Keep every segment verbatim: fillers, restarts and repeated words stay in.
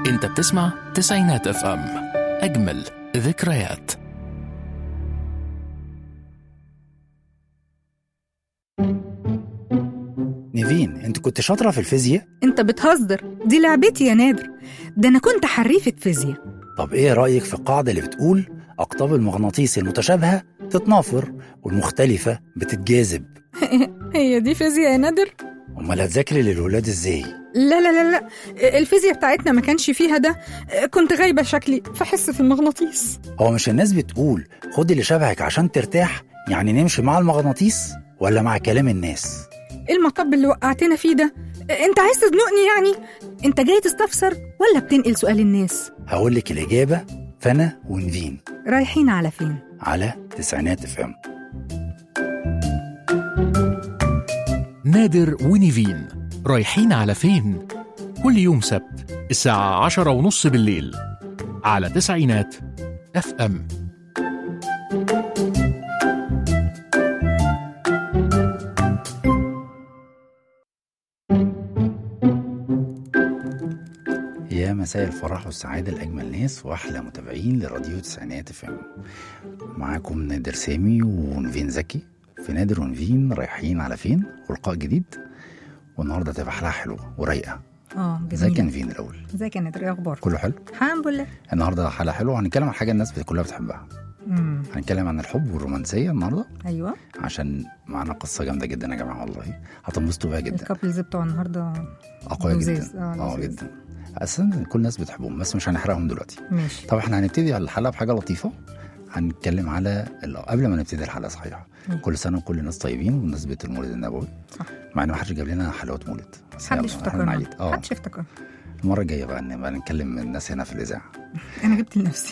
انت بتسمع تسعينات اف ام، اجمل ذكريات. نيفين، انت كنت شاطرة في الفيزياء؟ انت بتهزر، دي لعبتي يا نادر، ده انا كنت حريفة فيزياء. طب ايه رأيك في القاعدة اللي بتقول أقطاب المغناطيس المتشابهة تتنافر والمختلفة بتتجاذب؟ هي دي فيزياء يا نادر؟ امال هتذاكري للولاد ازاي؟ لا لا لا لا، الفيزياء بتاعتنا ما كانش فيها ده، كنت غايبة شكلي في حصة المغناطيس. هو مش الناس بتقول خدي اللي شبهك عشان ترتاح؟ يعني نمشي مع المغناطيس ولا مع كلام الناس؟ ايه المطب اللي وقعتنا فيه ده؟ انت عايز تزنقني يعني؟ انت جاي تستفسر ولا بتنقل سؤال الناس؟ هقولك الإجابة، فأنا ونيفين رايحين على فين؟ على تسعينات اف ام. نادر ونيفين رايحين على فين؟ كل يوم سبت الساعة عشرة ونص بالليل على تسعينات اف ام. يا مساء الفرح والسعادة لأجمل ناس وأحلى متابعين لراديو تسعينات اف ام. معاكم نادر سامي ونيفين زكي في نادر ونيفين رايحين على فين، ولقاء جديد. والنهارده تبقى حلقة حلوة ورايقة. اه جميل. ازيك يا نيفين الأول؟ ازيك يا نادر، ايه اخبارك؟ كله حلو الحمد لله. النهارده حلقة حلوة، هنتكلم عن حاجة الناس كلها بتحبها. امم هنتكلم عن الحب والرومانسية النهارده، ايوه، عشان معنا قصة جامدة جدا يا جماعة، والله هتنبسطوا بيها جدا. الكابلز بتوع النهارده أقوياء لذيذ. جدا. اه اه لذيذ. جدا. أصلا كل الناس بتحبهم بس مش هنحرقهم دلوقتي. ماشي. طب احنا هنبتدي على الحلقة بحاجة لطيفة. هنتكلم على ال- قبل ما نبتدي الحلقة صحيحة، مم. كل سنة وكل الناس طيبين بمناسبة المولد النبوي. صح. مع ان ما حدش جاب لنا حلوات مولد، بس محدش يلا، افتكرنا، احنا نعيد. اه محدش افتكر. المرة الجاية بقى نبقى نتكلم الناس هنا في الإذاعة. انا جبت لنفسي.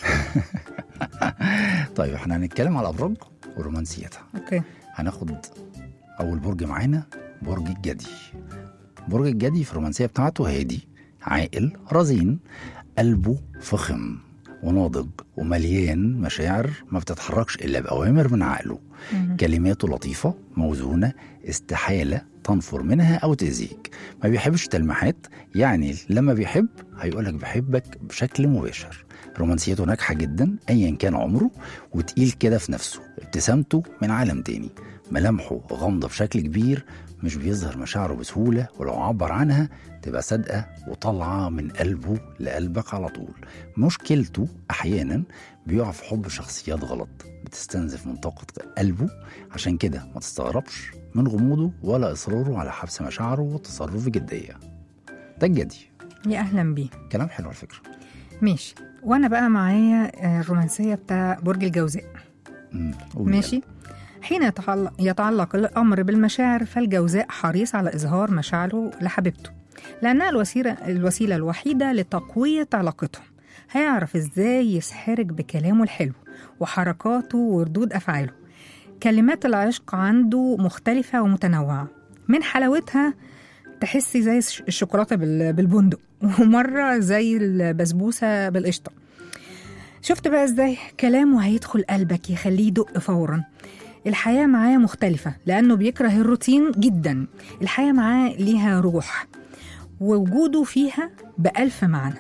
طيب احنا هنتكلم على الأبراج ورومانسيتها. اوكي. هناخد أول برج معانا، برج الجدي. برج الجدي في الرومانسية بتاعته هادي، عاقل، رزين، قلبه فخم وناضج ومليان مشاعر ما بتتحركش إلا بأوامر من عقله. مم. كلماته لطيفة موزونة، استحالة تنفر منها أو تأذيك. ما بيحبش تلميحات، يعني لما بيحب هيقولك بحبك بشكل مباشر. رومانسيته ناجحة جدا أيا كان عمره، وتقيل كده في نفسه. ابتسامته من عالم تاني، ملامحه غامضة بشكل كبير، مش بيظهر مشاعره بسهولة، ولو عبر عنها تبقى صادقة وطالعة من قلبه لقلبك على طول. مشكلته أحيانا بيقع في حب شخصيات غلط بتستنزف من طاقة قلبه، عشان كده ما تستغربش من غموضه ولا إصراره على حبس مشاعره والتصرف بجدية. ده الجدي. يا اهلا بيه. كلام حلو على فكرة. ماشي. وانا بقى معايا الرومانسيه بتاع برج الجوزاء. مم. قول ماشي. حين يتعلق, يتعلق الامر بالمشاعر، فالجوزاء حريص على اظهار مشاعره لحبيبته، لانها الوسيله الوسيله الوحيده لتقويه علاقتهم. هيعرف ازاي يسحرك بكلامه الحلو وحركاته وردود افعاله. كلمات العشق عنده مختلفه ومتنوعه، من حلاوتها تحسي زي الشوكولاته بالبندق، ومره زي البسبوسه بالقشطه. شفت بقى ازاي كلامه هيدخل قلبك يخليه يدق فورا. الحياة معاه مختلفة لأنه بيكره الروتين جدا. الحياة معاه ليها روح ووجوده فيها بألف معنى.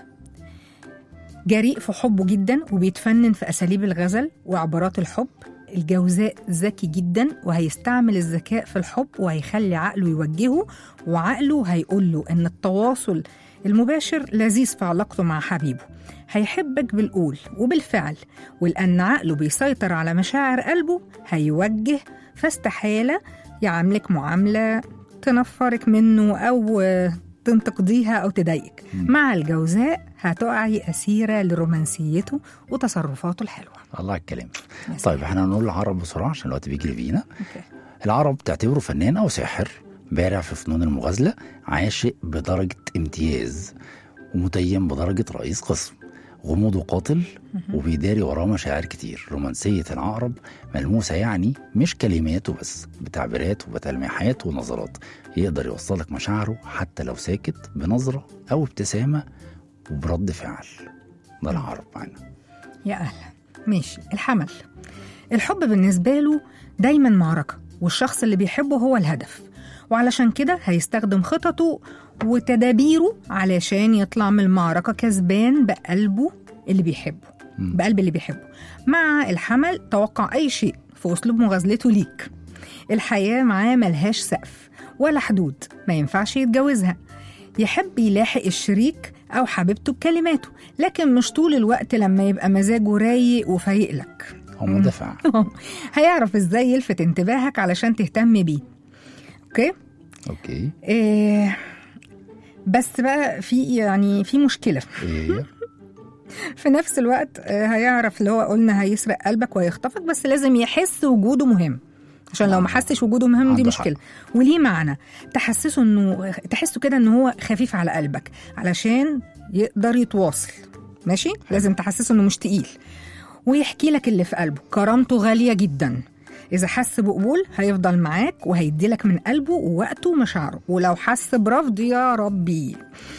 جريء في حبه جدا وبيتفنن في أساليب الغزل وعبارات الحب. الجوزاء ذكي جدا وهيستعمل الذكاء في الحب وهيخلي عقله يوجهه، وعقله هيقوله أن التواصل المباشر لذيذ في علاقته مع حبيبه. هيحبك بالقول وبالفعل، ولأن عقله بيسيطر على مشاعر قلبه هيوجه، فاستحالة يعاملك معاملة تنفرك منه أو تنتقديها أو تضايقك. مع الجوزاء هتقعي أسيرة لرومانسيته وتصرفاته الحلوة. الله على الكلام. طيب احنا هنقول العرب بسرعة عشان الوقت بيجري فينا. أوكي. العرب تعتبره فنان أو ساحر، بارع في فنون المغازلة، عاشق بدرجة امتياز، ومتيم بدرجة رئيس قسم. غموضه قاتل وبيداري وراه مشاعر كتير. رومانسية العقرب ملموسة، يعني مش كلماته بس، بتعبيرات وبتلميحات ونظرات. يقدر يوصلك مشاعره حتى لو ساكت، بنظرة أو ابتسامة وبرد فعل. ده العقرب معنا. يا أهلا. ماشي. الحمل. الحب بالنسبة له دايما معركة، والشخص اللي بيحبه هو الهدف، وعلشان كده هيستخدم خططه وتدابيره علشان يطلع من المعركة كسبان بقلبه اللي بيحبه بقلب اللي بيحبه. مع الحمل توقع أي شيء في أسلوب مغازلته ليك. الحياة معاه ملهاش سقف ولا حدود، ما ينفعش يتجوزها. يحب يلاحق الشريك أو حبيبته بكلماته، لكن مش طول الوقت لما يبقى مزاجه رايق وفايق لك. هو مدافع. هيعرف إزاي يلفت انتباهك علشان تهتم بيه. أوكي؟ أوكي. إيه بس بقى في يعني في مشكلة. إيه؟ في نفس الوقت هيعرف اللي هو قلنا هيسرق قلبك ويخطفك، بس لازم يحس وجوده مهم، عشان لو ما حسش وجوده مهم دي مشكلة. وليه معنى تحسسه انه تحسه كده انه هو خفيف على قلبك علشان يقدر يتواصل. ماشي؟ لازم تحسسه انه مش تقيل، ويحكي لك اللي في قلبه. كرامته غالية جدا، إذا حس بقبول هيفضل معاك وهيدي لك من قلبه ووقته ومشاعره، ولو حس برفض يا ربي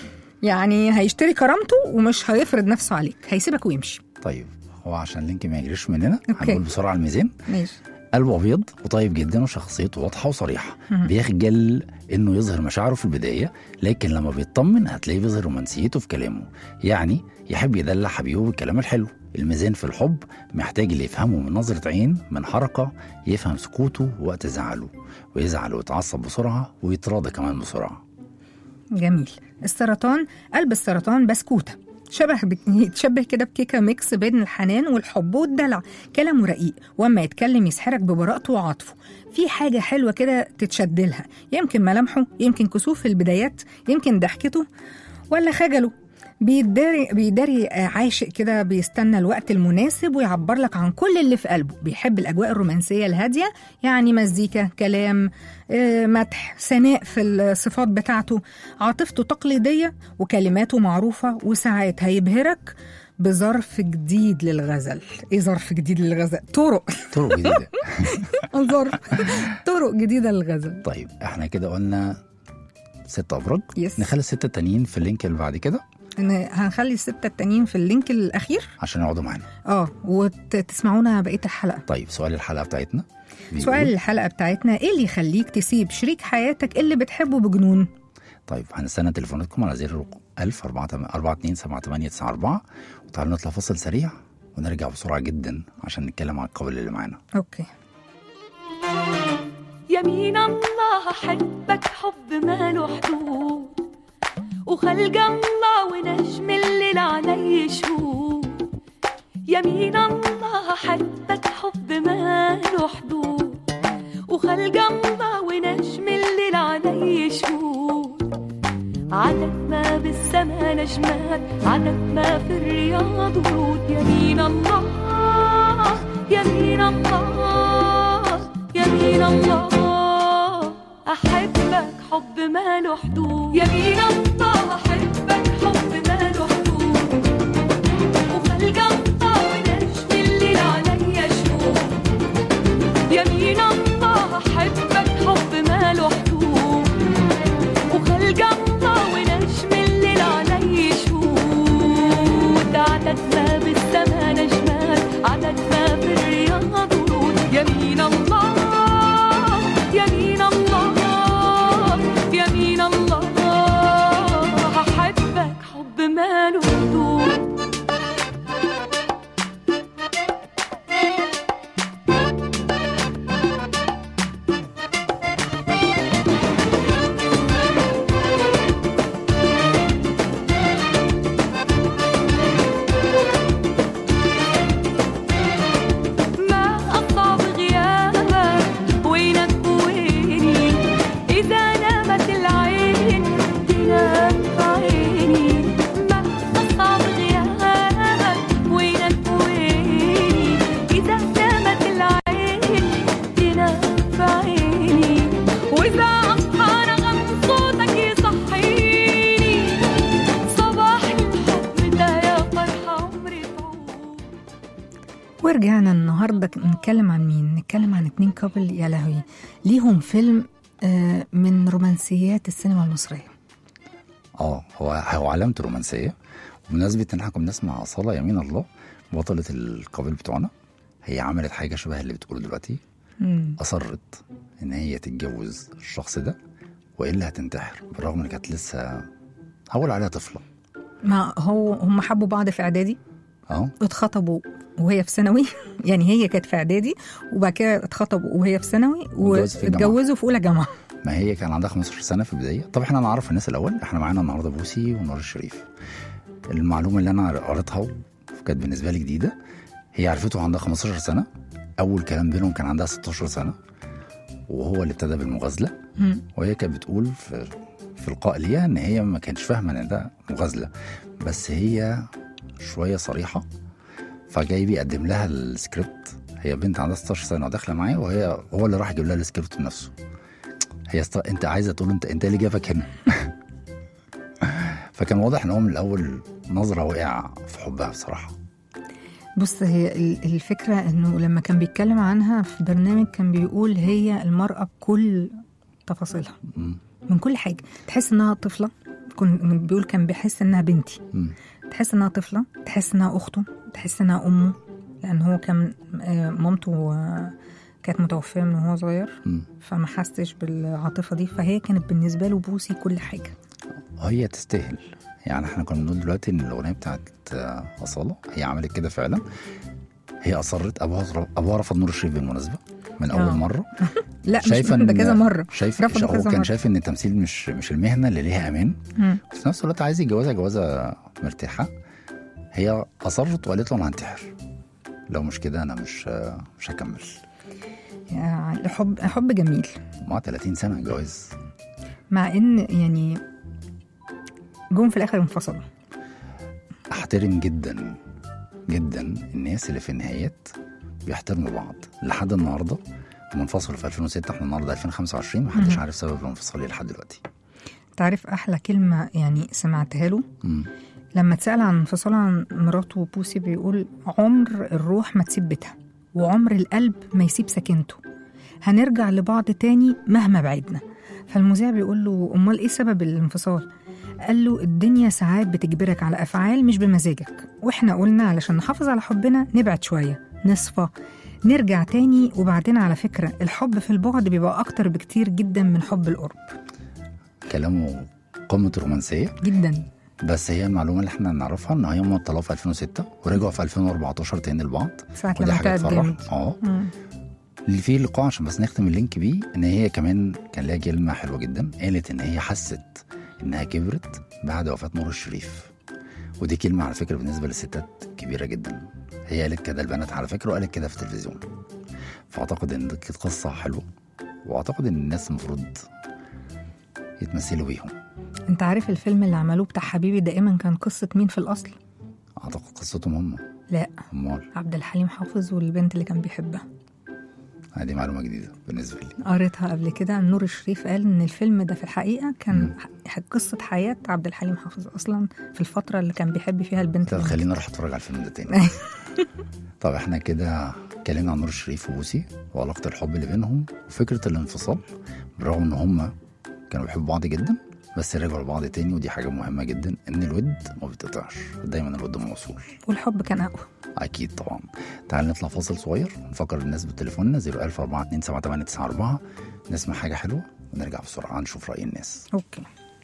يعني هيشتري كرامته ومش هيفرض نفسه عليك، هيسيبك ويمشي. طيب هو عشان لينك ما يجريش مننا هنقول بسرعة الميزان. ماشي. قلبه أبيض وطيب جدا وشخصيته واضحة وصريحة. بيخجل إنه يظهر مشاعره في البداية، لكن لما بيطمن هتلاقيه بيظهر رومانسيته في كلامه. يعني يحب يدلع حبيبه بالكلام الحلو. الميزان في الحب محتاج اللي يفهمه من نظرة عين، من حركة، يفهم سكوته وقت زعله، ويزعل ويتعصب بسرعة ويتراضى كمان بسرعة. جميل. السرطان، قلب السرطان بسكوتة، شبه يتشبه كده بكيكة ميكس بين الحنان والحب والدلع. كلامه رقيق، واما يتكلم يسحرك ببراءته وعاطفه. في حاجة حلوة كده تتشدلها، يمكن ملامحه، يمكن كسوف في البدايات، يمكن ضحكته ولا خجله. بيداري بيداري عاشق كده، بيستنى الوقت المناسب ويعبر لك عن كل اللي في قلبه. بيحب الأجواء الرومانسية الهادية، يعني مزيكا، كلام، مدح، ثناء في الصفات بتاعته. عاطفته تقليدية وكلماته معروفة، وساعات هيبهرك بظرف جديد للغزل. ايه ظرف جديد للغزل؟ طرق طرق جديدة. ظرف طرق جديدة للغزل. طيب احنا كده قلنا ست أبراج. يس. نخلي الستة التانيين في اللينك اللي بعد كده. هنخلي الستة التانيين في اللينك الأخير عشان يقعدوا معانا. اه وتسمعونا بقية الحلقة. طيب سؤال الحلقة بتاعتنا سؤال الحلقة بتاعتنا ايه اللي يخليك تسيب شريك حياتك اللي بتحبه بجنون؟ طيب هنستنى تليفوناتكم على زيرو ألف أربعة اتنين سبعة تمانية تسعة أربعة. وتعالوا نطلع فصل سريع ونرجع بسرعة جدا عشان نتكلم عن القبل اللي معانا. اوكي. يمين الله أحبك حب ما له حدود، وخلق الله ونجم الليل علي شهود. يمين الله أحبك حب ما له حدود، وخلق الله ونجم الليل علي شهود. عدد ما بالسما نجمات، عدد ما في الرياض ورود. يمين الله يمين الله يمين الله أحبك حب ما له حدود. يمين الله أحبك حب ما له حدود، وخلق الله ونجم الليل علي شهود. يمين الله أحبك حب ما له حدود، وخلق الله ونجم الليل علي شهود. عدد ما بالسما نجمات، عدد ما في الرياض ورود. يمين الله يمين الله يمين الله أحبك حب ما له حدود. ورجعنا النهاردة نتكلم عن مين؟ نتكلم عن اتنين كابل يا لهوي ليهم فيلم من رومانسيات السينما المصرية. اه هو هو علامة رومانسية. وبمناسبة ان احنا كنا بنسمع أصالة يمين الله بطلة القابل بتوعنا، هي عملت حاجة شبه اللي بتقوله دلوقتي. مم. أصرت ان هي تتجوز الشخص ده والا هتنتحر، بالرغم ان كانت لسه هقول عليها طفله. ما هو هم حبوا بعض في اعدادي، اه اتخطبوا وهي في ثانوي يعني هي كانت في اعدادي وبعد كده اتخطبوا وهي في ثانوي واتجوزوا في الجامعة. واتجوزوا في اولى جامعه. ما هي كان عندها خمستاشر سنه في البدايه. طب احنا نعرف الناس الاول، احنا معانا النهارده بوسي ونور الشريف. المعلومه اللي انا قريتها كانت بالنسبه لي جديده، هي عرفته عندها خمستاشر سنه، اول كلام بينهم كان عندها ستاشر سنه، وهو اللي ابتدى بالمغازله. مم. وهي كانت بتقول في في لقاء ليها ان هي ما كانتش فاهمه ان ده مغازله، بس هي شويه صريحه، فجاي بيقدم لها السكريبت. هي بنت عندها ستاشر سنه وداخله معاه، وهي هو اللي راح يجيب لها السكريبت بنفسه. هي است... انت عايزه تقول انت انت اللي جابك هنا. فكان واضح ان هو من الاول نظره وقع في حبها بصراحه. بص، هي ال- الفكره انه لما كان بيتكلم عنها في برنامج كان بيقول هي المراه بكل تفاصيلها، مم. من كل حاجه. تحس انها طفله، كن بيقول كان بيحس انها بنتي، مم. تحس انها طفله، تحس انها اخته، تحس انها امه، لان هو كان آه، مامته آه، كانت متوفيه من وهو صغير، مم. فما حسش بالعاطفه دي. فهي كانت بالنسبه له بوسي كل حاجه. هي تستاهل. يعني احنا كنا بنقول دلوقتي ان الاغنيه بتاعت آه، اصاله هي عملت كده فعلا. هي اصرت، ابوها ابوها رفض نور الشريف بالمناسبه من اول آه. مره. لا مش شايفه ده كذا مره، شايف رفض هو كذا كان مرة. شايف ان التمثيل مش مش المهنه اللي ليها امان، مم. وفي نفس الوقت عايز يتجوزها جوازه مرتاحه. هي اصرت وقالت له انا هنتحر، لو مش كده انا مش مش هكمل. يعني حب حب جميل، مع ثلاثين سنه جواز. مع ان يعني جم في الاخر انفصلوا. احترم جدا جدا الناس اللي في النهايات بيحترموا بعض لحد النهارده. هم انفصلوا في ألفين وستة، احنا النهارده ألفين وخمسة وعشرين، محدش مم. عارف سبب الانفصال إيه لحد دلوقتي. تعرف احلى كلمه يعني سمعتها له مم. لما اتسال عن انفصاله عن مراته بوسي؟ بيقول عمر الروح ما تسيب بيتها، وعمر القلب ما يسيب سكنته، هنرجع لبعض تاني مهما بعدنا. فالمذيع بيقول له امال ايه سبب الانفصال؟ قال له الدنيا ساعات بتجبرك على افعال مش بمزاجك، واحنا قلنا علشان نحافظ على حبنا نبعد شويه، نصفى، نرجع تاني. وبعدين على فكره الحب في البعد بيبقى اكتر بكتير جدا من حب القرب. كلامه قمه الرومانسيه جدا. بس هي المعلومه اللي احنا نعرفها ان هم طلعوا في ألفين وستة ورجعوا في ألفين وأربعتاشر تاني لبعض. ساعة ودي لما حاجه تعب تفرح. جامد. اه مم. اللي فيه اللقاء عشان بس نختم اللينك بيه، ان هي كمان كان ليها كلمه حلوه جدا. قالت ان هي حست انها كبرت بعد وفاه نور الشريف، ودي كلمه على فكره بالنسبه للستات كبيره جدا. هي قالت كده البنات على فكره، وقالت كده في التلفزيون. فاعتقد ان دي كانت قصه حلوه، واعتقد ان الناس المفروض يتمثلوا بيهم. انت عارف الفيلم اللي عملوه بتاع حبيبي دائما كان قصه مين في الاصل؟ اعتقد قصتهم هم. لا، امال عبد الحليم حافظ والبنت اللي كان بيحبها. هذه معلومه جديده بالنسبه لي. قريتها قبل كده. نور الشريف قال ان الفيلم ده في الحقيقه كان ح- قصه حياه عبد الحليم حافظ اصلا في الفتره اللي كان بيحب فيها البنت. انت اللي خلينا اروح اتفرج على الفيلم ده تاني. طب احنا كده اتكلمنا عن نور الشريف وبوسي وعلاقه الحب اللي بينهم وفكره الانفصال، بالرغم ان هم كانوا بيحبوا بعض جدا بس رجعوا لبعض تاني. ودي حاجه مهمه جدا، ان الود ما بيتقطعش، دايما الود موصول. والحب كان اقوى. اكيد طبعا. تعال نطلع فاصل صغير ونفكر الناس بتليفوننا صفر ألف أربعة اتنين سبعة تمانية تسعة أربعة، نسمع حاجه حلوه ونرجع بسرعه نشوف راي الناس. اوكي.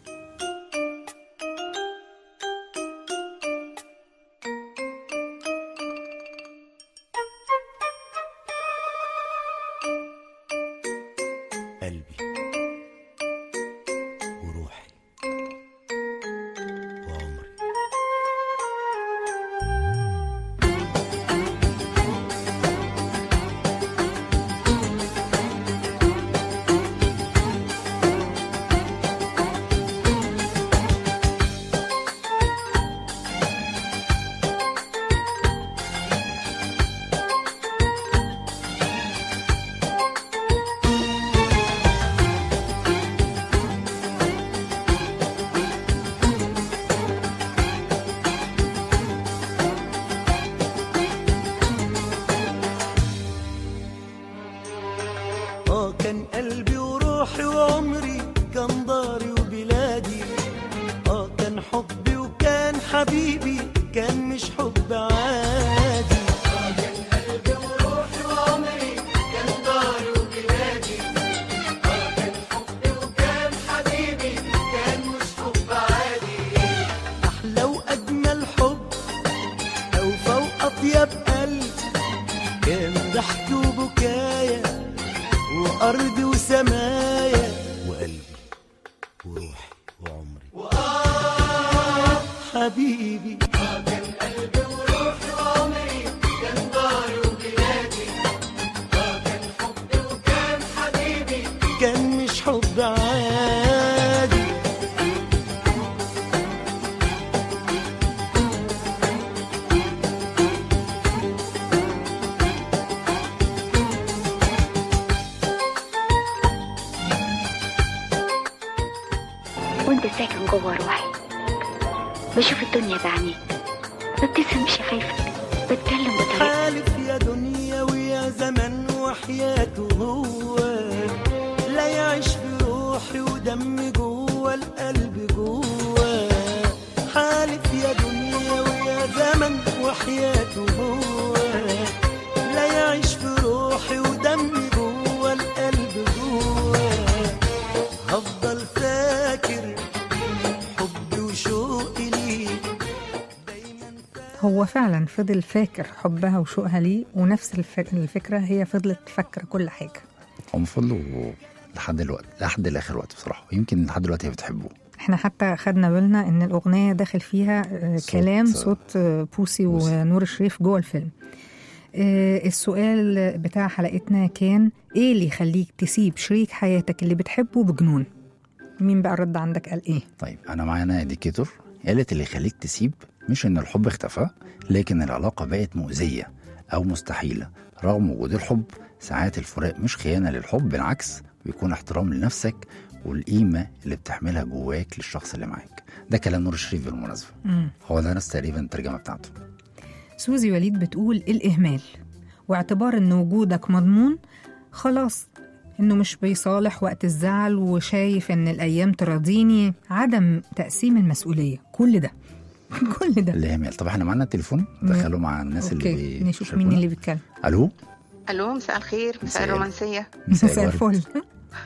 قلبي وروحي وعمري. وعمري وآه حبيبي كان قلبي وروحي وعمري كان داري وبلادي كان حبي وكان حبيبي كان مش حب عادي وانت ساكن جوه روحي بشوف الدنيا بعينيك ببتسم شفايفك بتكلم بطريقتك حالف يا دنيا ويا زمن وحياته هو لا يعيش في روحي ودمي جوه القلب جوه حالف يا دنيا ويا زمن وحياته هو لا يعيش في روحي ودمي جوه القلب جوه هفضل فاكر حبي وشوقي ليك دايما هو فعلا فضل فاكر حبها وشوقها ليه، ونفس الف- الفكرة هي فضلت فاكرة كل حاجة. هم فضلوا لحد دلوقتي لحد الاخر وقت بصراحه، يمكن لحد دلوقتي هي بتحبه. احنا حتى خدنا بالنا ان الأغنية داخل فيها آه، صوت- كلام صوت آه، بوسي بوسي. ونور الشريف جوه الفيلم. آه، السؤال بتاع حلقتنا كان ايه اللي يخليك تسيب شريك حياتك اللي بتحبه بجنون؟ مين بقى الرد عندك قال ايه؟ طيب انا معانا اديكيتور قالت اللي يخليك تسيب مش ان الحب اختفى، لكن العلاقه بقت مؤذيه او مستحيله رغم وجود الحب. ساعات الفراق مش خيانه للحب، بالعكس بيكون احترام لنفسك والقيمه اللي بتحملها جواك للشخص اللي معاك. ده كلام نور الشريف بالمناسبه. مم. هو ده نفس تقريبا الترجمه بتاعته. سوزي وليد بتقول الإهمال، واعتبار ان وجودك مضمون خلاص، انه مش بيصالح وقت الزعل وشايف ان الايام تراضيني، عدم تقسيم المسؤولية، كل ده كل ده. الاهمال. طب احنا معانا التليفون دخلوا مع الناس اوكي، اللي نشوف بيشاركونا. مين اللي بيتكلم. الو. الو، مساء الخير، مساء مساء الرومانسيه. مساء الورد. الفل.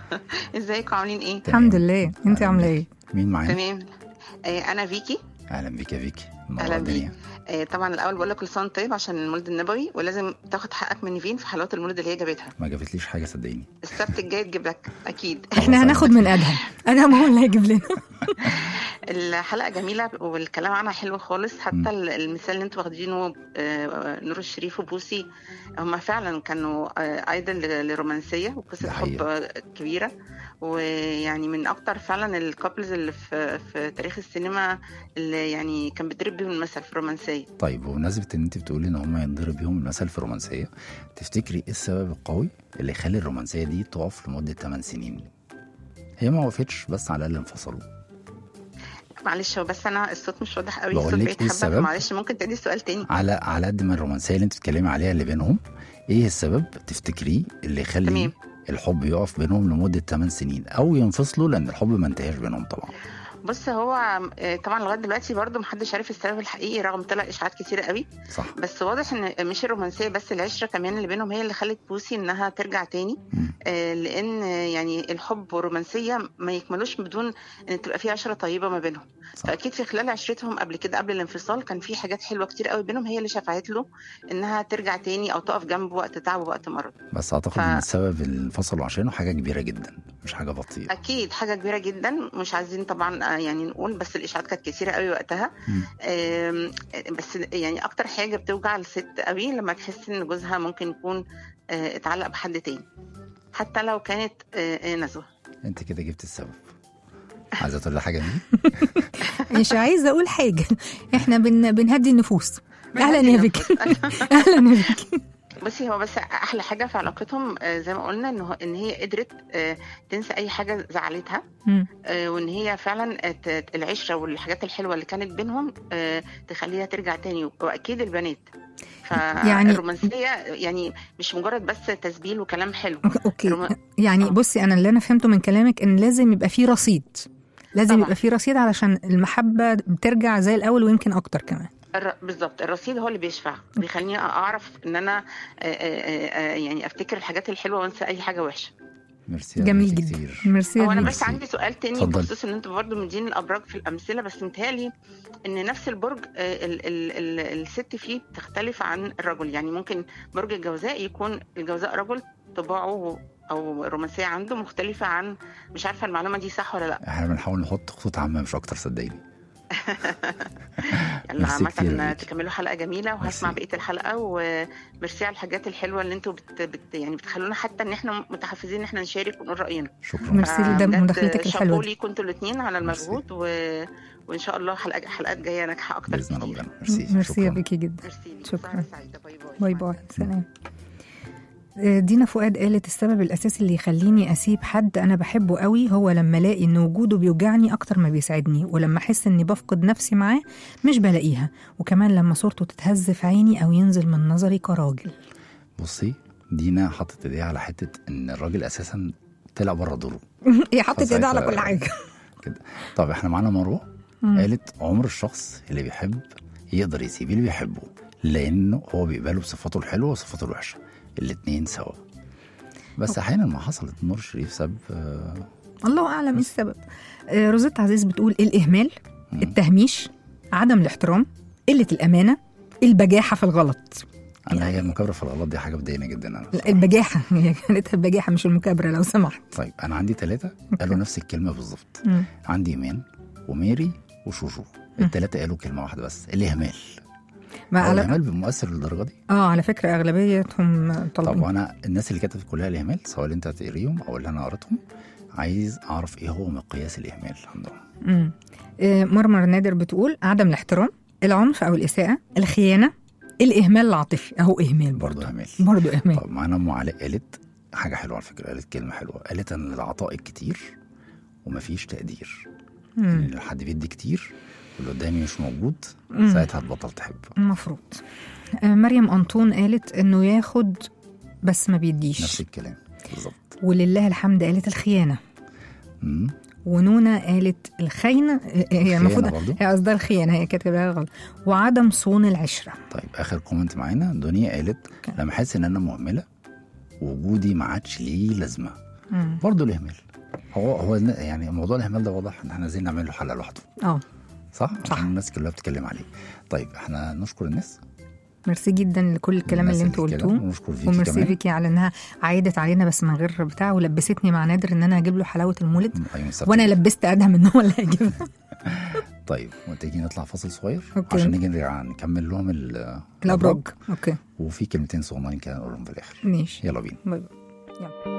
ازيكم عاملين ايه؟ الحمد لله، انت عامله ايه؟ مين معانا؟ تمام. آه انا فيكي. اهلا بيك يا فيكي. اهلا بيك. الدنيا. آه طبعا الاول بقول لك كل سنه وأنت طيب عشان المولد النبوي، ولازم تاخد حقك من نيفين في حلوات المولد اللي هي جابتها. ما جابتليش حاجه صدقيني. السبت الجاي تجيب لك اكيد. احنا هناخد من ادهم، ادهم هو اللي هيجيب لنا. الحلقه جميله والكلام عنها حلو خالص، حتى المثال اللي انتوا واخدينه آه، نور الشريف وبوسي هم فعلا كانوا آه، ايضا لرومانسيه وقصه ده حب حقيقة. آه، كبيره، ويعني من اكتر فعلا الكابلز اللي في في تاريخ السينما اللي يعني كان بيضرب بيهم المثل في الرومانسيه. طيب بمناسبة ان انت بتقولي ان هم ينضرب بيهم المثل في الرومانسية، تفتكري ايه السبب القوي اللي يخلي الرومانسية دي تقف لمدة ثمانية سنين؟ هي ما وقفتش بس على الاقل انفصلوا. معلش هو بس انا الصوت مش واضح قوي، بقول الصوت لك بعيد إيه حبه، السبب؟ معلش ممكن تدي سؤال تاني؟ على على قد ما الرومانسية اللي انت بتتكلمي عليها اللي بينهم، ايه السبب تفتكريه اللي يخلي تمام. الحب يقف بينهم لمدة ثمانية سنين او ينفصلوا، لان الحب ما انتهاش بينهم طبعا. بص هو آه، طبعا لغايه دلوقتي برضو محدش عارف السبب الحقيقي رغم طلع اشاعات كتيره قوي، صح. بس واضح ان مش الرومانسيه بس، العشره كمان اللي بينهم هي اللي خلت بوسي انها ترجع تاني. مم. آه، لان يعني الحب والرومانسيه ما يكملوش بدون ان تبقى في عشره طيبه ما بينهم. صح. فاكيد في خلال عشرتهم قبل كده قبل الانفصال كان في حاجات حلوه كتير قوي بينهم، هي اللي شفعت له انها ترجع تاني او تقف جنبه وقت تعبه وقت مرض. بس اعتقد ف- ان السبب اللي انفصلوا عشانه حاجة كبيرة جدا، مش حاجة بطيئة. اكيد حاجه كبيره جدا، مش عايزين طبعا آه، يعني نقول، بس الاشاعات كانت كتيره قوي وقتها. مم. آم، بس يعني اكتر حاجه بتوجع الست قوي لما تحس ان جوزها ممكن يكون آه، اتعلق بحد تاني حتى لو كانت آه، آه، نزوه. انت كده جبت السبب. عايزة تقول لي حاجة دي؟ مش عايزه اقول حاجه، احنا بن... بنهدي النفوس. اهلا يا بنهدي فيكي. اهلا يا فيكي. بصي هو بس احلى حاجه في علاقتهم آه، زي ما قلنا ان هو- ان هي قدرت آه، تنسى اي حاجه زعلتها، مم. آه، وان هي فعلا آه، ت- العشره والحاجات الحلوه اللي كانت بينهم آه، تخليها ترجع تاني، واكيد البنات. يعني- فالرومانسيه يعني مش مجرد بس تسبيل وكلام حلو. اوكي، الروما- يعني آه. بصي انا اللي انا فهمته من كلامك ان لازم يبقى فيه رصيد، لازم طبعاً. يبقى فيه رصيد علشان المحبه بترجع زي الاول ويمكن اكتر كمان. الر- بالظبط، الرصيد هو اللي بيشفع، بيخليني اعرف ان انا آه، آه، آه، يعني افتكر الحاجات الحلوه وانسى اي حاجه وحشه. ميرسي يا جميل بنتي جدا، كتير. ميرسي يا هو انا فيكي. بس عندي سؤال تاني اتفضل. بخصوص ان انتوا برضو مدين الابراج في الامثله، بس متهيألي ان نفس البرج آه، ال ال ال الست فيه بتختلف عن الرجل، يعني ممكن برج الجوزاء يكون الجوزاء رجل طباعه او الرومانسيه عنده مختلفه عن، مش عارفه المعلومه دي صح ولا لا. احنا بنحاول نحط خطوط عامه مش اكتر، صدقيني. يلا ميرسي كتير عامه ليكي. تكملوا حلقه جميله، وهسمع ميرسي. بقيه الحلقه. وميرسي على الحاجات الحلوه اللي انتوا بت... بت... يعني بتخلونا حتى ان احنا متحفزين ان احنا نشارك ونقول راينا. شكرا. ميرسي لده بجد مداخلتك الحلوه شابو دي. ليكم انتوا الاثنين على ميرسي. المجهود و... وان شاء الله حلقات حلقات جايه ناجحه اكتر باذن كتير. ربنا. ميرسي. ميرسي يا شكراً. بيكي جدا. ميرسي ليك. شكراً. سهرة سعيدة. باي باي. باي باي. سلام. دينا فؤاد قالت السبب الأساسي اللي يخليني أسيب حد أنا بحبه قوي هو لما ألاقي إن وجوده بيوجعني أكتر ما بيسعدني، ولما أحس إني بفقد نفسي معاه مش بلاقيها، وكمان لما صورته تتهز في عيني أو ينزل من نظري كراجل. بصي دينا حطت ايديها على حته ان الراجل اساسا طلع بره دوره. هي حطت إيدها على فساعتها كل حاجة كده. طب احنا معانا مروه قالت عمر الشخص اللي بيحب يقدر يسيب اللي بيحبه، لانه هو بيقبله بصفاته الحلوه وصفاته الوحشه الاتنين سوا. بس احيانا ما حصلت نور الشريف ساب آه، الله أعلم إيه السبب. آه، روزيت عزيز بتقول الإهمال، التهميش، عدم الاحترام، قلة الأمانة، البجاحة في الغلط. انا هي المكابره في الغلط دي حاجه بتضايقني جدا انا لا، بصراحة. البجاحة هي كانت البجاحة مش المكابرة لو سمحت. طيب انا عندي ثلاثه قالوا نفس الكلمه بالظبط. مم. عندي ايمان وميري وشوشو، الثلاثه قالوا كلمه واحده بس، الاهمال. ما هو على الاهمال بمؤثر للدرجه دي؟ اه على فكرة أغلبيتهم طب طالبين. وانا الناس اللي كتبت كلها الاهمال، سواء اللي انت هتقريهم او اللي انا قريتهم، عايز اعرف ايه هو مقياس الاهمال عندهم. مم. آه، مرمر نادر بتقول عدم الاحترام، العنف أو الإساءة، الخيانة، الإهمال العاطفي. أهو إهمال برضه برضه اهمال. برضه إهمال. طب معانا ام علاء قالت حاجه حلوه على فكره، قالت كلمه حلوه، قالت ان العطاء الكتير ومفيش تقدير. مم. ان لو حد بيدي كتير واللي قدامي مش موجود، مم. ساعتها هتبطل تحب. المفروض. آه، مريم أنطون قالت إنه ياخد بس ما نفس بيديش، الكلام بالظبط. ولله الحمد قالت الخيانة، مم. ونونا قالت الخينة. هي المفروض برضو. هي قصدها الخيانة، هي كاتبها غلط. وعدم صون العشرة. طيب اخر كومنت معانا دنيا قالت أوكي. لما احس ان انا مهمله وجودي ما عادش ليه لازمه. مم. برضه الاهمال. هو هو يعني موضوع الاهمال ده واضح ان احنا عايزين نعمل له حلقه لوحده، اه صح؟ صح. عشان الناس كلها بتتكلم عليه. طيب احنا نشكر الناس، ميرسي جدا لكل الكلام الناس اللي انتوا كده، قلتوه، ونشكر فيكي وميرسي كمان. فيكي على انها عايدت علينا بس من غير بتاع، ولبستني مع نادر ان انا هجيب له حلاوه المولد، أيوة السبت. وانا لبست ادهم ان هو اللي هيجيبها. طيب وتيجي نطلع فاصل صغير أوكي. عشان نيجي نرجع نكمل لهم ال- الابراج. اوكي وفي كلمتين صغننين كده نقولهم في الاخر. ماشي. يلا بينا. باي باي. يلا.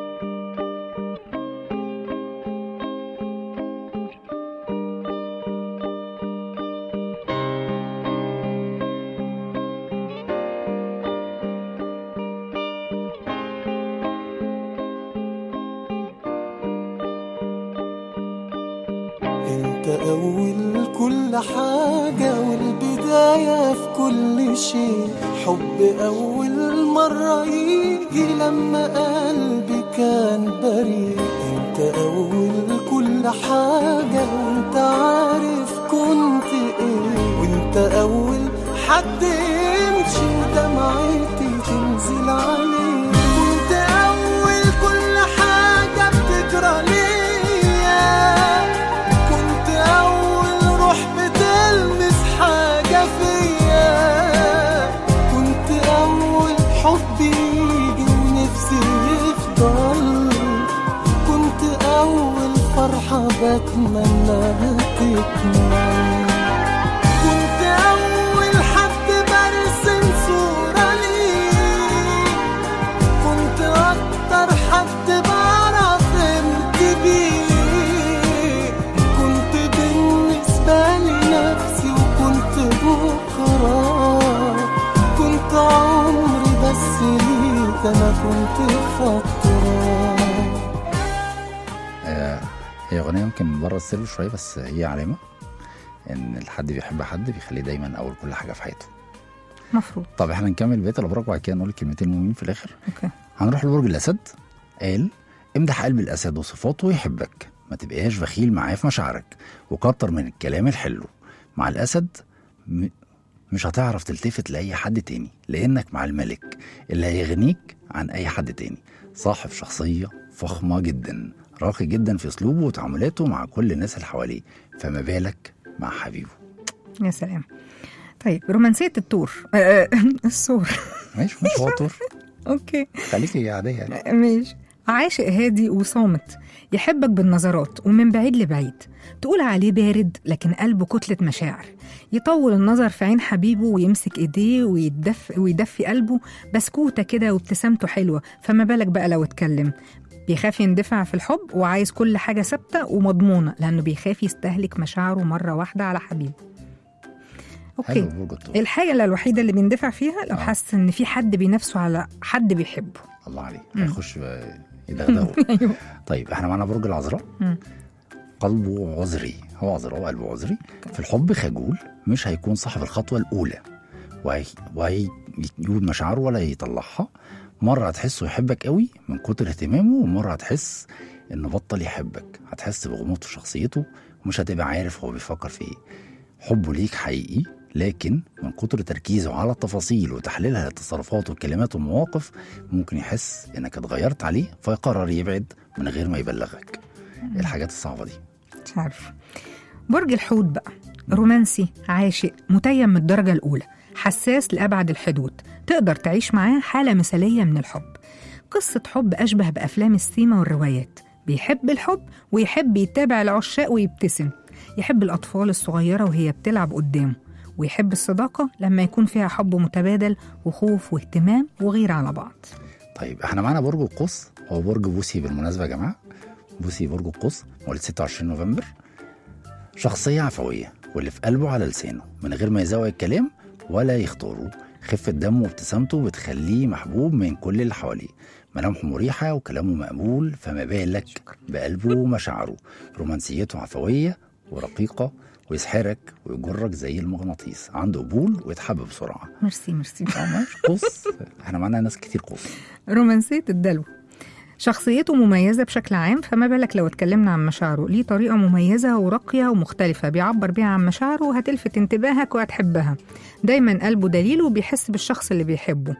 انت اول كل حاجة والبداية في كل شيء، حب اول مرة يجي لما قلبي كان بريء. انت اول كل حاجة وانت عارف كنت ايه، وانت اول حد يمشي ودمعتي تنزل عليه. كنت اول كل حاجة بتجرى ليا، كنت أول روح بتلمس حاجة فيا، كنت أول حب يجي ونفسي يفضل، كنت أول فرحة بتمنى تكمل، كنت أول حد برسم صورة ليه، كنت أكتر حد بعرف امتى بيه، كنت بالنسبة لنفسي وكنت بكرة، كنت عمري بس ليك أنا كنت فترة. آه هي اغنيه يمكن بره السر شويه، بس هي علامه ان الحد بيحب حد بيخليه دايما اول كل حاجه في حياته. مفروض. طب احنا نكمل بقيه الابراج وبعد كده نقول الكلمتين المهمين في الاخر. اوكي. هنروح لبرج الاسد. قال امدح قلب الاسد وصفاته يحبك، ما تبقاش بخيل معاه في مشاعرك، وكتر من الكلام الحلو. مع الاسد م... مش هتعرف تلتفت لاي حد تاني، لانك مع الملك اللي هيغنيك عن اي حد تاني. صاحب شخصيه فخمه جدا، راقي جدا في اسلوبه وتعاملاته مع كل الناس اللي حواليه، فما بالك مع حبيبه. يا سلام. طيب رومانسيه التور. آه، السور. ماشي مش هو طور. اوكي خليكي عاديه يعني. ماشي. عاشق هادي وصامت، يحبك بالنظرات ومن بعيد لبعيد، تقول عليه بارد لكن قلبه كتلة مشاعر، يطول النظر في عين حبيبه ويمسك ايديه ويدف ويدفي قلبه، بسكوتة كده وابتسامته حلوة، فما بالك بقى لو اتكلم. بيخاف يندفع في الحب وعايز كل حاجة ثابتة ومضمونة، لأنه بيخاف يستهلك مشاعره مرة واحدة على حبيبه. اوكي، الحاجة الوحيدة اللي بيندفع فيها لو حس ان في حد بينافسه على حد بيحبه. الله عليك، هيخش يدغدغه. طيب احنا معنا برج العذراء. قلبه عذري، هو عذراء وقلبه عذري. في الحب خجول، مش هيكون صاحب الخطوة الأولى، وهيجود مشاعره ولا يطلعها. مرة هتحسه يحبك قوي من كتر اهتمامه، ومرة هتحس انه بطل يحبك، هتحس بغموض في شخصيته ومش هتبقى عارف هو بيفكر في ايه. حبه ليك حقيقي، لكن من كتر تركيزه على التفاصيل وتحليلها للتصرفات والكلمات والمواقف ممكن يحس انك اتغيرت عليه فيقرر يبعد من غير ما يبلغك. الحاجات الصعبة دي مش عارف. برج الحوت بقى رومانسي، عاشق، متيم من الدرجة الأولى، حساس لأبعد الحدود، تقدر تعيش معاه حالة مثالية من الحب. قصة حب أشبه بأفلام السيما والروايات، بيحب الحب ويحب يتابع العشاق ويبتسم، يحب الأطفال الصغيرة وهي بتلعب قدامه، ويحب الصداقة لما يكون فيها حب متبادل وخوف واهتمام وغير على بعض. طيب احنا معنا برج القوس، هو برج بوسي بالمناسبة يا جماعة. بوسي برج القوس، مواليد ستة وعشرين نوفمبر. شخصية عفوية واللي في قلبه على لسانه من غير ما يزوق الكلام ولا يختاره. خفة دمه وابتسامته بتخليه محبوب من كل اللي حواليه. ملامحه مريحة وكلامه مقبول، فما بالك بقلبه ومشاعره. رومانسيته عفوية ورقيقة، ويسحرك ويجرك زي المغناطيس. عنده قبول ويتحب بسرعة. ميرسي ميرسي. قوس، احنا معنا ناس كتير قوس. رومانسية الدلو، شخصيته مميزة بشكل عام، فما بالك لو اتكلمنا عن مشاعره. ليه طريقة مميزة وراقية ومختلفة بيعبر بيها عن مشاعره وهتلفت انتباهك وهتحبها. دايما قلبه دليل وبيحس بالشخص اللي بيحبه.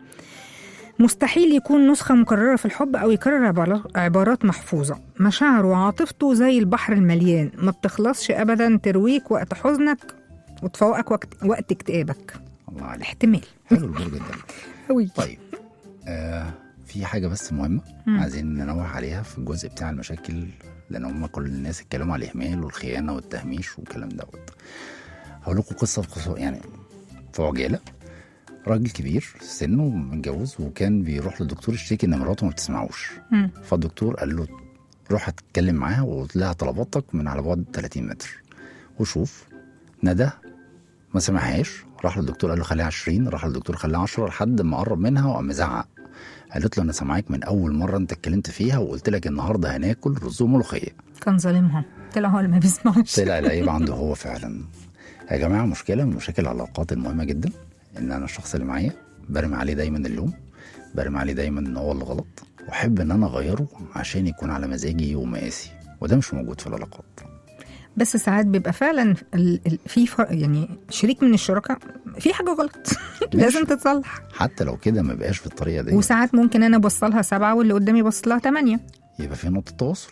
مستحيل يكون نسخة مكررة في الحب أو يكرر عبارات محفوظة. مشاعره وعاطفته زي البحر المليان، ما بتخلصش أبدا، ترويك وقت حزنك وتفوقك وقت, وقت اكتئابك. الله عليك. احتمال. حلو البرج ده قوي. طيب آه في حاجة بس مهمة مم. عايزين ننوه عليها في الجزء بتاع المشاكل، لأن هم كل الناس اتكلموا على الإهمال والخيانة والتهميش والكلام دوت. هقول لكم قصة قصة يعني في عجالة. راجل كبير في سنه متجوز، وكان بيروح للدكتور يشتكي ان مراته ما بتسمعوش. مم. فالدكتور قال له روح اتكلم معاها وقلت لها طلباتك من على بعد ثلاثين متر وشوف. ندى ما سمعهاش، راح للدكتور قال له خليها عشرين، راح للدكتور خليها عشرة، لحد ما قرب منها وقام مزعق. قالت له انا سامعاك من اول مره انت اتكلمت فيها وقلت لك النهارده هناكل رز وملوخيه. كان ظالمها، طلع هو اللي ما بيسمعش. طلع العيب عنده هو فعلا. يا جماعه مشكله من مشاكل العلاقات المهمه جدا ان انا الشخص اللي معايا برمي عليه دايما اللوم، برمي عليه دايما ان هو اللي غلط، واحب ان انا اغيره عشان يكون على مزاجي ومقاسي، وده مش موجود في العلاقات. بس ساعات بيبقى فعلا في يعني شريك من الشركاء في حاجه غلط لازم تتصلح، حتى لو كده ما بقاش بالطريقه دي. وساعات ممكن انا بوصلها سبعة واللي قدامي بوصلها ثمانية، يبقى في نقطه تواصل.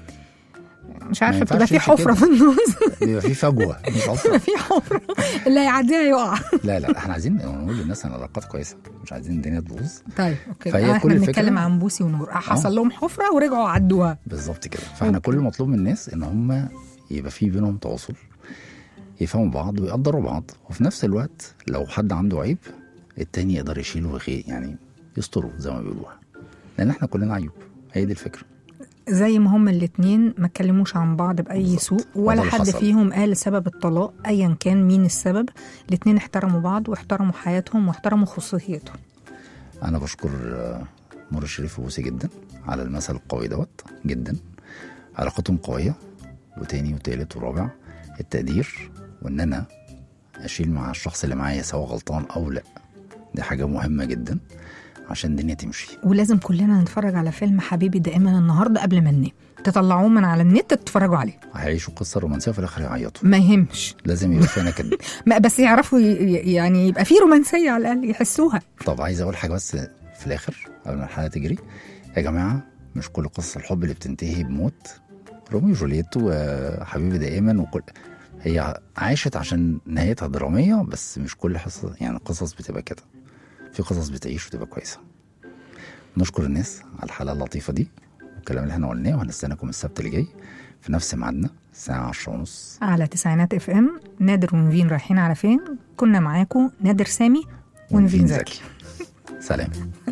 مش عارفه، بتبقى في حفره في النص، بيبقى في فجوه مش حفره، في حفره اللي هيعديها يقع. لا لا احنا عايزين نقول للناس ان العلاقات كويسه، مش عايزين الدنيا تبوظ. طيب اوكي، فهي احنا بنتكلم عن بوسي ونور، حصل آه. لهم حفره ورجعوا عدوها بالظبط كده. فاحنا أوكي. كل المطلوب من الناس ان هم يبقى في بينهم تواصل، يفهموا بعض ويقدروا بعض، وفي نفس الوقت لو حد عنده عيب التاني يقدر يشيله وخير، يعني يستره زي ما بيقولوها، لان احنا كلنا عيوب. هي دي الفكره. زي ما هم الاتنين ما اتكلموش عن بعض بأي سوء، ولا حد حصل. فيهم قال سبب الطلاق أيا كان مين السبب، الاتنين احترموا بعض واحترموا حياتهم واحترموا خصوصيتهم. أنا بشكر نور الشريف وبوسي جدا على المثل القوي دوت جدا. علاقتهم قوية، وتاني وتالت ورابع التقدير، وإن أنا أشيل مع الشخص اللي معايا سواء غلطان أو لأ، دي حاجة مهمة جدا عشان الدنيا تمشي. ولازم كلنا نتفرج على فيلم حبيبي دائما النهارده قبل ما ننام، تطلعوه من على النت تتفرجوا عليه، هيعيشوا قصه رومانسيه وفي الاخر يعيطوا، ما يهمش، لازم يبقى فينا كده بس يعرفوا يعني يبقى في رومانسيه على الاقل يحسوها. طب عايز اقول حاجه بس في الاخر قبل ما الحلقه تجري يا جماعه، مش كل قصص الحب اللي بتنتهي بموت. روميو وجولييت وحبيبي دائما وكل هي عاشت عشان نهايتها دراميه، بس مش كل حصه يعني قصص بتبقى كده، في قصص بتعيش وتبقى كويسه. نشكر الناس على الحلقة اللطيفة دي، الكلام اللي احنا قلناه، وهنستناكم السبت اللي جاي في نفس ميعادنا الساعة عشرة ونص على تسعينات اف ام. نادر ونفين رايحين على فين؟ كنا معاكم نادر سامي ونفين زكي. سلام.